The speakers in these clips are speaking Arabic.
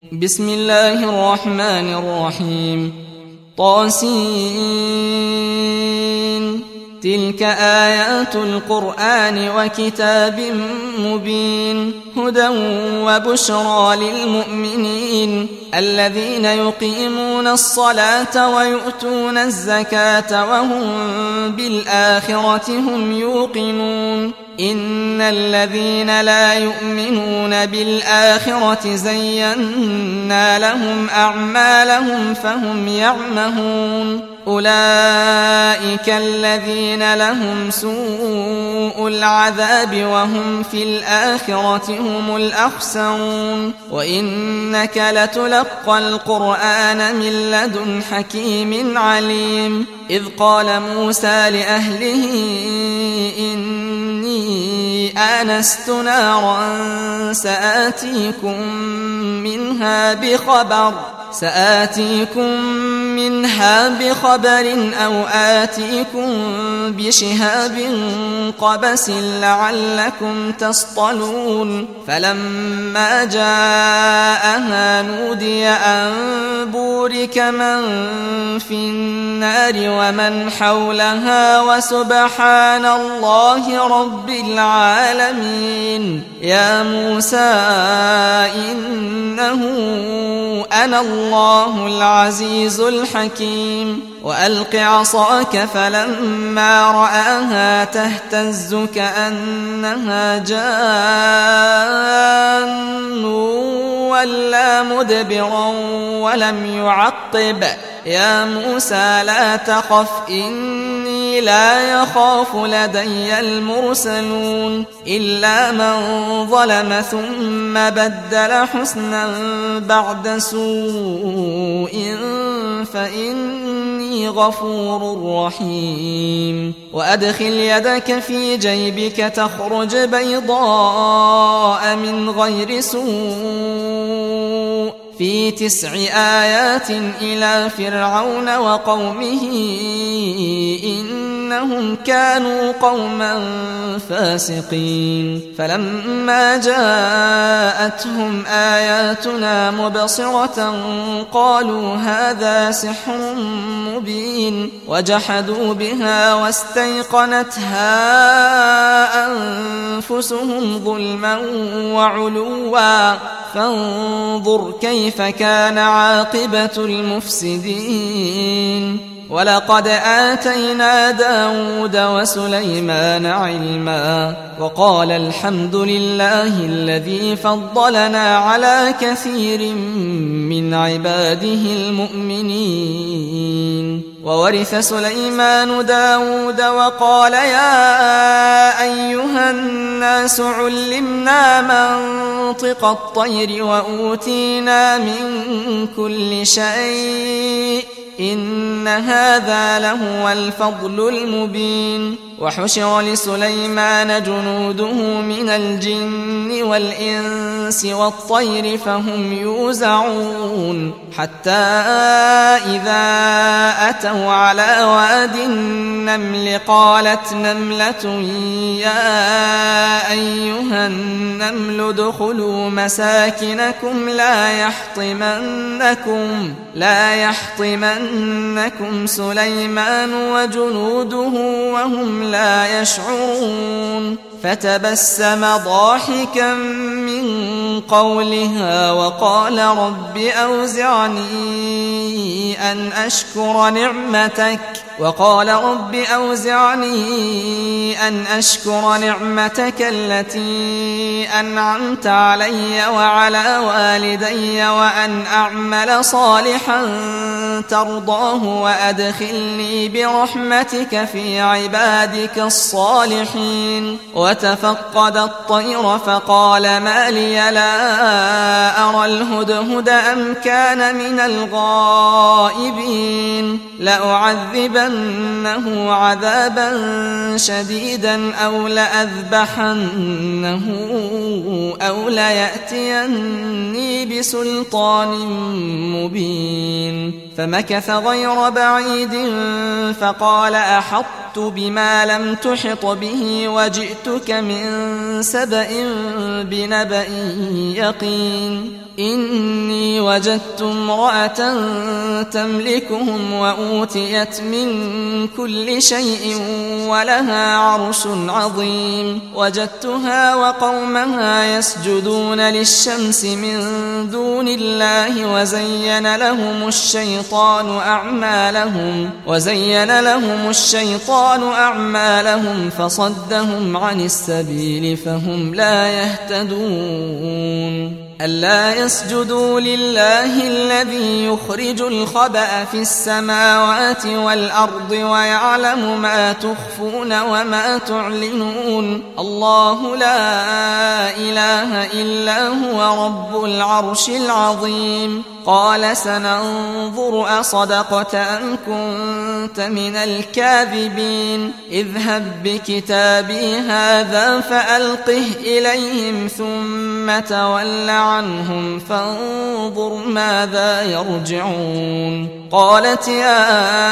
بسم الله الرحمن الرحيم. طاسين. تلك آيات القرآن وكتاب مبين هدى وبشرى للمؤمنين الذين يقيمون الصلاة ويؤتون الزكاة وهم بالآخرة هم يوقنون إن الذين لا يؤمنون بالآخرة زينا لهم أعمالهم فهم يعمهون أولئك الذين لهم سوء العذاب وهم في الآخرة هم الأخسرون وإنك لتلقى القرآن من لدن حكيم عليم إذ قال موسى لأهله إني آنست نارا سآتيكم منها بخبر أو آتيكم بشهاب قبس لعلكم تصطلون فلما جاءها نودي أن بورك من في النار ومن حولها وسبحان الله رب العالمين يا موسى إنه أنا الله العزيز الحكيم وألق عصاك فلما رآها تهتز كأنها جان ولا مدبرا ولم يعقب يا موسى لا تخف إني لا يخاف لدي المرسلون إلا من ظلم ثم بدل حسنا بعد سوء فإني غفور رحيم وأدخل يدك في جيبك تخرج بيضاء من غير سوء في 9 آيات إلى فرعون وقومه إنهم كانوا قوما فاسقين فلما جاءتهم آياتنا مبصرة قالوا هذا سحر مبين وجحدوا بها واستيقنتها أنفسهم ظلما وعلوا فانظر كيف كان عاقبة المفسدين ولقد آتينا داود وسليمان علما وقال الحمد لله الذي فضلنا على كثير من عباده المؤمنين وورث سليمان داود وقال يا أيها الناس علمنا منطق الطير وأوتينا من كل شيء إن هذا لهو الفضل المبين وحشر لسليمان جنوده من الجن والإنس والطير فهم يوزعون حتى إذا أتوا على واد النمل قالت نملة يا أيها النمل ادخلوا مساكنكم لا يحطمنكم سليمان وجنوده وهم لا يشعرون فتبسم ضاحكا من قولها وقال رب أوزعني أن أشكر نعمتك التي أنعمت علي وعلى والدي وأن أعمل صالحا ترضاه وأدخلني برحمتك في عبادك الصالحين وتفقد الطير فقال ما لي لا أرى الهدهد أم كان من الغائبين لأعذبنه عذابا شديدا أو لأذبحنه أو ليأتيني بسلطان مبين فمكث غير بعيد فقال أحطت بما لم تحط به وجئتك من سبأ بنبأ يقين إني وجدت امرأة تملكهم وأوتيت من كل شيء ولها عرش عظيم وجدتها وقومها يسجدون للشمس من دون الله وزين لهم الشيطان أعمالهم فصدهم عن السبيل فهم لا يهتدون ألا يسجدوا لله الذي يخرج الخبأ في السماوات والأرض ويعلم ما تخفون وما تعلنون الله لا إله إلا هو رب العرش العظيم قال سننظر أصدقت أم كنت من الكاذبين اذهب بكتابي هذا فألقه إليهم ثم تول عنهم فانظر ماذا يرجعون قالت يا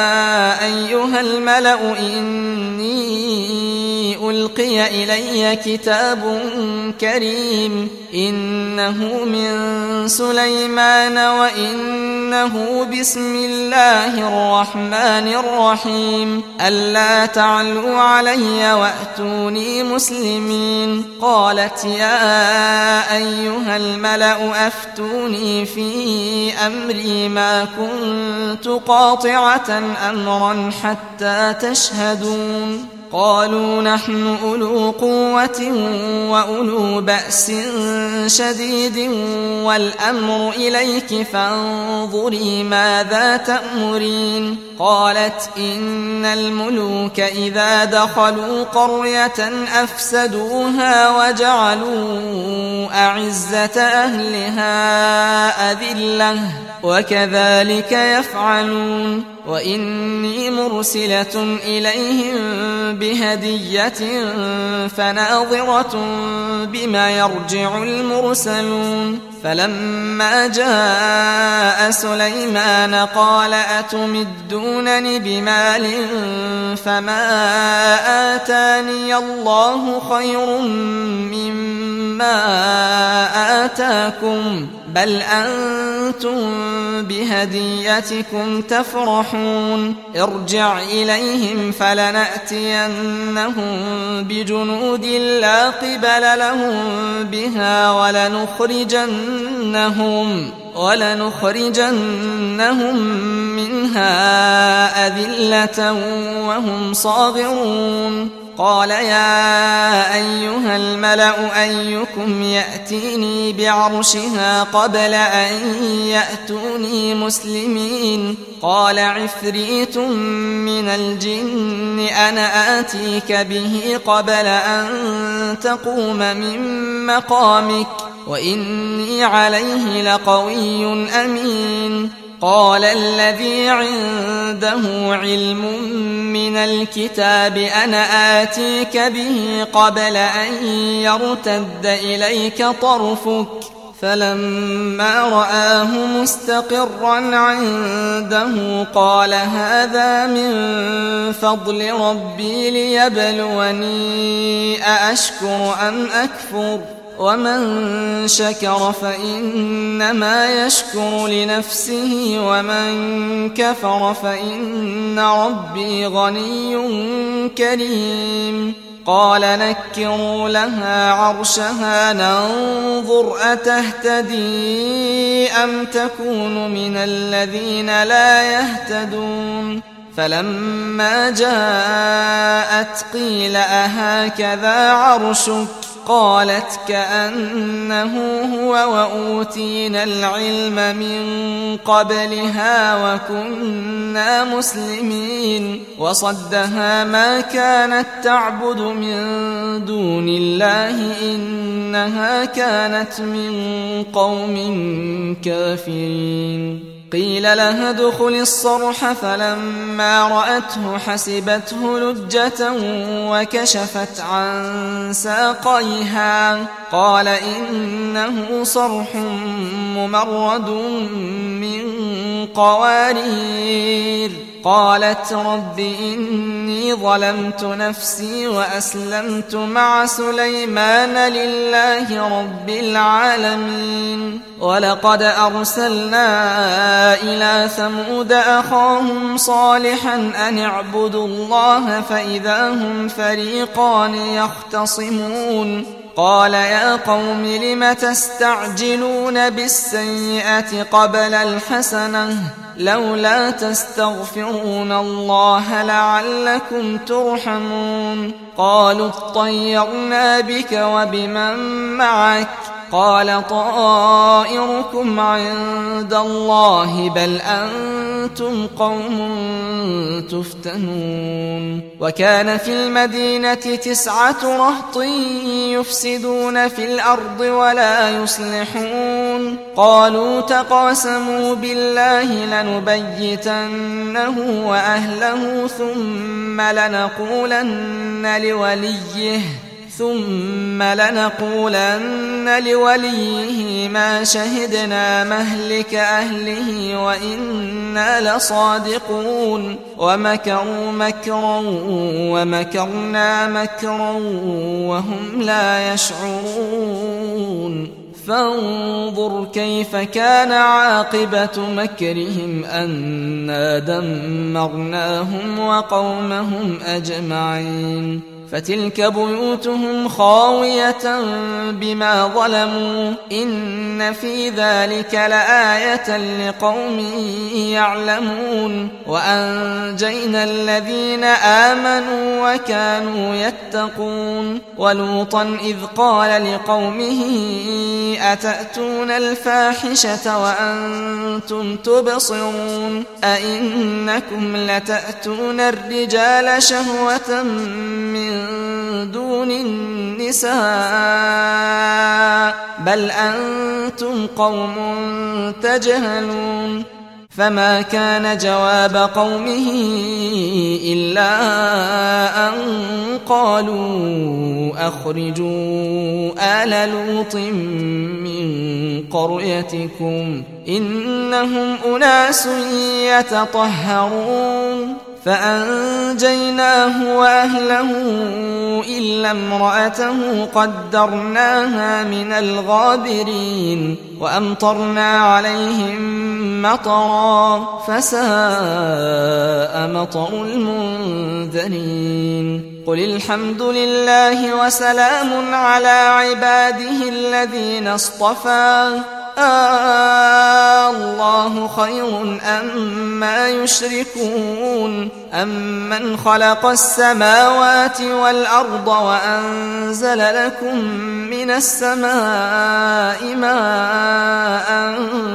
أيها الملأ إني ألقي إلي كتاب كريم إنه من سليمان وإنه بسم الله الرحمن الرحيم ألا تعلوا علي وأتوني مسلمين قالت يا أيها الملأ أفتوني في أمري ما كنت قاطعة أمرا حتى تشهدون قالوا نحن أولو قوة وأولو بأس شديد والأمر إليك فانظري ماذا تأمرين قالت إن الملوك إذا دخلوا قرية أفسدوها وجعلوا أعزة أهلها أذلة وكذلك يفعلون وإني مرسلة إليهم بهدية فناظرة بما يرجع المرسلون فلما جاء سليمان قال أتمدونني بمال فما آتاني الله خير مما آتاكم بل أنتم بهديتكم تفرحون ارجع إليهم فلنأتينهم بجنود لا قبل لهم بها ولنخرجنهم منها أذلة وهم صاغرون قال يا أيها الملأ أيكم يأتيني بعرشها قبل أن يأتوني مسلمين قال عفريت من الجن أنا آتيك به قبل أن تقوم من مقامك وإني عليه لقوي أمين قال الذي عنده علم من الكتاب أنا آتيك به قبل أن يرتد إليك طرفك فلما رآه مستقرا عنده قال هذا من فضل ربي ليبلوني أأشكر أم أكفر ومن شكر فإنما يشكر لنفسه ومن كفر فإن ربي غني كريم قال نكروا لها عرشها ننظر أتهتدي أم تكون من الذين لا يهتدون فلما جاءت قيل أهكذا عرشك قالت كأنه هو وأوتينا العلم من قبلها وكنا مسلمين وصدها ما كانت تعبد من دون الله إنها كانت من قوم كافرين قيل لها ادخل الصرح فلما رأته حسبته لجة وكشفت عن ساقيها قال إنه صرح ممرد من قوارير قالت رب إني ظلمت نفسي وأسلمت مع سليمان لله رب العالمين ولقد أرسلنا إلى ثمود أخاهم صالحا أن اعبدوا الله فإذا هم فريقان يختصمون قال يا قوم لم تستعجلون بالسيئة قبل الحسنة لولا تستغفرون الله لعلكم ترحمون قالوا اطيرنا بك وبمن معك قال طائركم عند الله بل أنتم قوم تفتنون وكان في المدينة 9 رهط يفسدون في الأرض ولا يصلحون قالوا تقاسموا بالله لنبيتنه وأهله ثم لنقولن لوليه ما شهدنا مهلك أهله وإنا لصادقون ومكروا مكرا ومكرنا مكرا وهم لا يشعرون فانظر كيف كان عاقبة مكرهم أنا دمرناهم وقومهم أجمعين فتلك بيوتهم خاوية بما ظلموا إن في ذلك لآية لقوم يعلمون وأنجينا الذين آمنوا وكانوا يتقون ولوطا إذ قال لقومه أتأتون الفاحشة وأنتم تبصرون أئنكم لتأتون الرجال شهوة من دون النساء بل أنتم قوم تجهلون فما كان جواب قومه إلا أن قالوا أخرجوا آل لوط من قريتكم إنهم أناس يتطهرون فأنجيناه وأهله إلا امرأته قدرناها من الغابرين وأمطرنا عليهم مطرا فساء مطر المنذرين قل الحمد لله وسلام على عباده الذين اصطفى الله خير أما يشركون أمن خلق السماوات والأرض وأنزل لكم من السماء ماء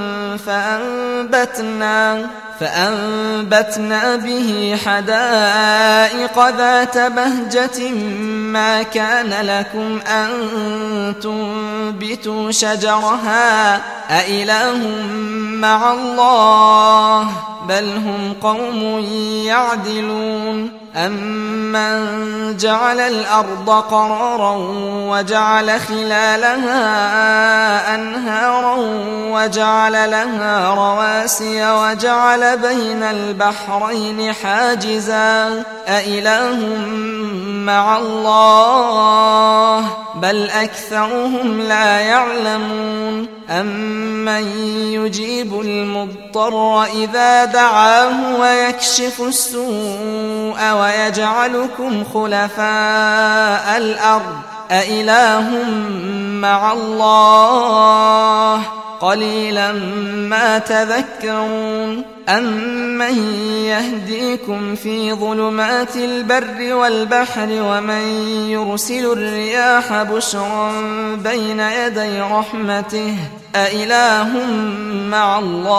فأنبتنا به حدائق ذات بهجة ما كان لكم أن تنبتوا شجرها أإله مع الله بل هم قوم يعدلون أمن جعل الأرض قرارا وجعل خلالها أنهارا وجعل لها رواسي وجعل بين البحرين حاجزا أإله مع الله بل أكثرهم لا يعلمون أمن يجيب المضطر إذا دعاه ويكشف السوء ويجعلكم خلفاء الأرض أإله مع الله قليلا ما تذكرون أمن يهديكم في ظلمات البر والبحر ومن يرسل الرياح بشرا بين يدي رحمته أإله مع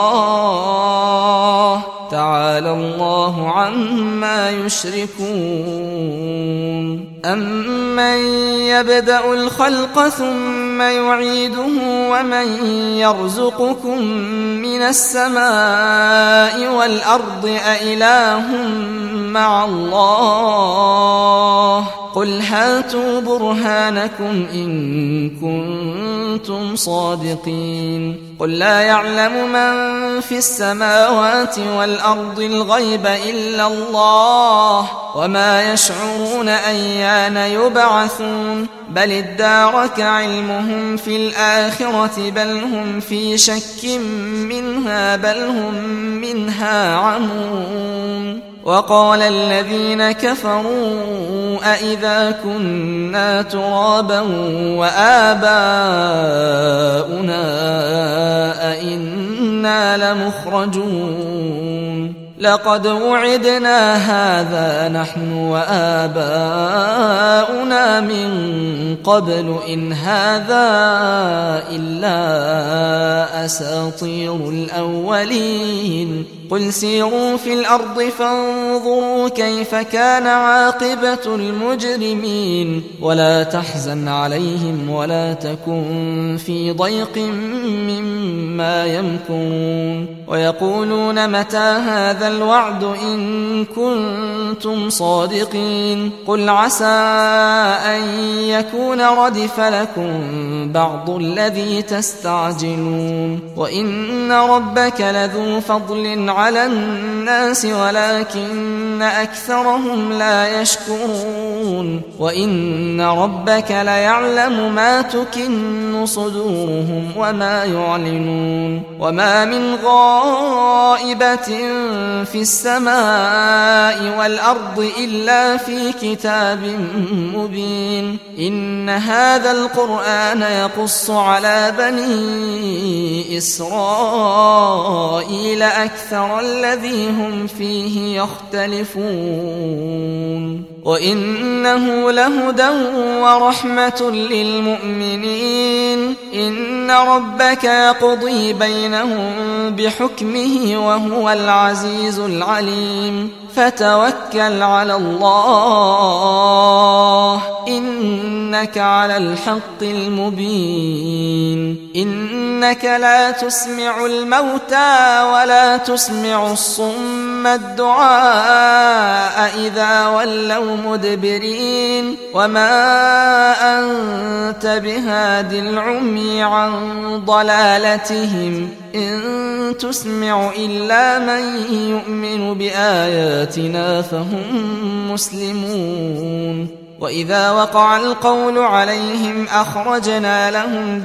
الله تعالى الله عما يشركون أمن يبدأ الخلق ثم يعيده ومن يرزقكم من السماء والأرض أإله مع الله قل هاتوا برهانكم إن كنتم صادقين قل لا يعلم من في السماوات والأرض الغيب إلا الله وما يشعرون أيان يبعثون بل ادارك علمهم في الآخرة بل هم في شك منها بل هم منها عمون وقال الذين كفروا أئذا كنا ترابا وآباؤنا أئنا لمخرجون لقد وعدنا هذا نحن وآباؤنا من قبل إن هذا إلا أساطير الأولين قل سيروا في الأرض فانظروا كيف كان عاقبة المجرمين ولا تحزن عليهم ولا تكن في ضيق مما يمكرون ويقولون متى هذا الوعد إن كنتم صادقين قل عسى أن يكون ردف لكم بعض الذي تستعجلون وإن ربك لذو فضل على الناس ولكن أكثرهم لا يشكرون وإن ربك ليعلم ما تكن صدورهم وما يعلنون وما من غائبة في السماء والأرض إلا في كتاب مبين إن هذا القرآن يقص على بني إسرائيل أكثر الذي هم فيه يختلفون وإنه لهدى ورحمة للمؤمنين إن ربك يقضي بينهم بحكمه وهو العزيز العليم فتوكل على الله إنك على الحق المبين إنك لا تسمع الموتى ولا تسمع الصم الدعاء إذا ولوا مدبرين وما أنت بهاد العمي عن ضلالتهم إن تسمع إلا من يؤمن بآياتنا فهم مسلمون وإذا وقع القول عليهم أخرجنا لهم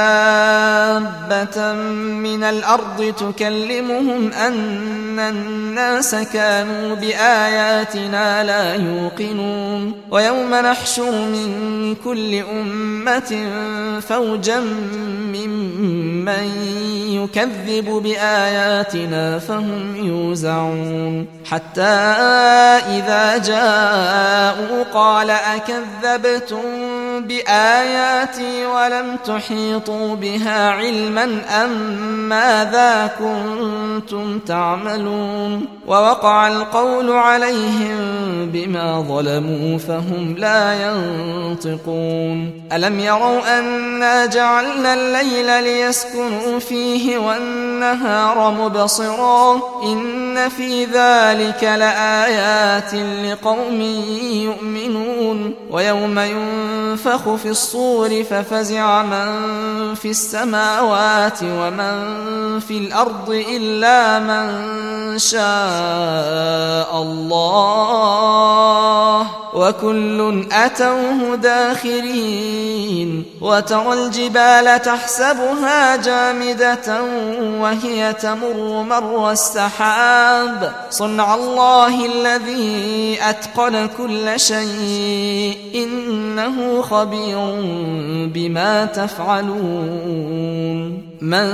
دابة من الأرض تكلمهم أن الناس كانوا بآياتنا لا يوقنون ويوم نحشر من كل أمة فوجا ممن يكذب بآياتنا فهم يوزعون حتى إذا جاءوا قال أكذبتم بآياتي ولم تحيطوا بها علما أم ماذا كنتم تعملون ووقع القول عليهم بما ظلموا فهم لا ينطقون ألم يروا أنا جعلنا الليل ليسكنوا فيه والنهار مبصرا إن في ذلك لآيات لقوم يؤمنون ويوم ينفخ في الصور ففزع من في السماوات ومن في الأرض إلا من شاء الله وكل أتوه داخرين وترى الجبال تحسبها جامدة وهي تمر مر السحاب صنع الله الذي أتقن كل شيء إنه خبير بما تفعلون من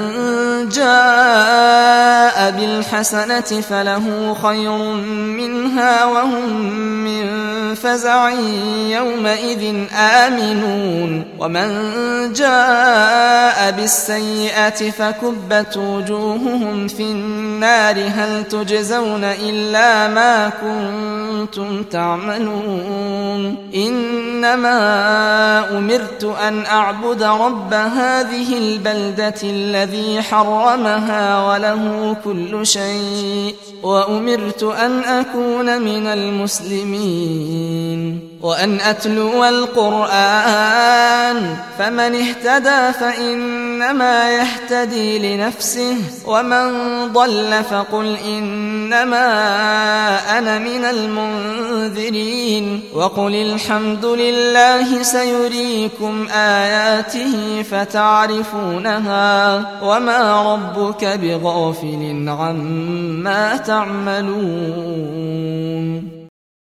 جاء بالحسنة فله خير منها وهم من فزع يومئذ آمنون ومن جاء بالسيئة فكبت وجوههم في النار هل تجزون إلا ما كنتم تعملون إنما أمرت أن أعبد رب هذه البلدة الذي حرمها وله كل شيء وأمرت أن أكون من المسلمين وأن أتلو القرآن فمن اهتدى فإنما يهتدي لنفسه ومن ضل فقل إنما أنا من المنذرين وقل الحمد لله سيريكم آياته فتعرفونها وما ربك بغافل عما تعملون